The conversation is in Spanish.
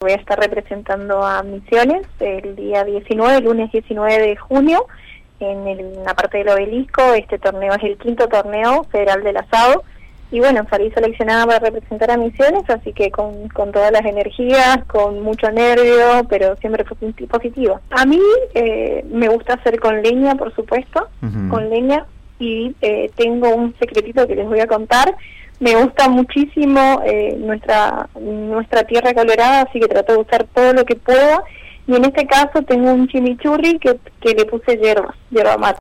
voy a estar representando a Misiones el día 19, lunes 19 de junio, en la parte del obelisco. Este torneo es el 5º torneo federal del asado, y bueno, salí seleccionada para representar a Misiones, así que con todas las energías, con mucho nervio, pero siempre positiva. A mí me gusta hacer con leña, por supuesto, con leña, y tengo un secretito que les voy a contar. Me gusta muchísimo nuestra tierra colorada, así que trato de usar todo lo que pueda, y en este caso tengo un chimichurri que le puse yerba mate.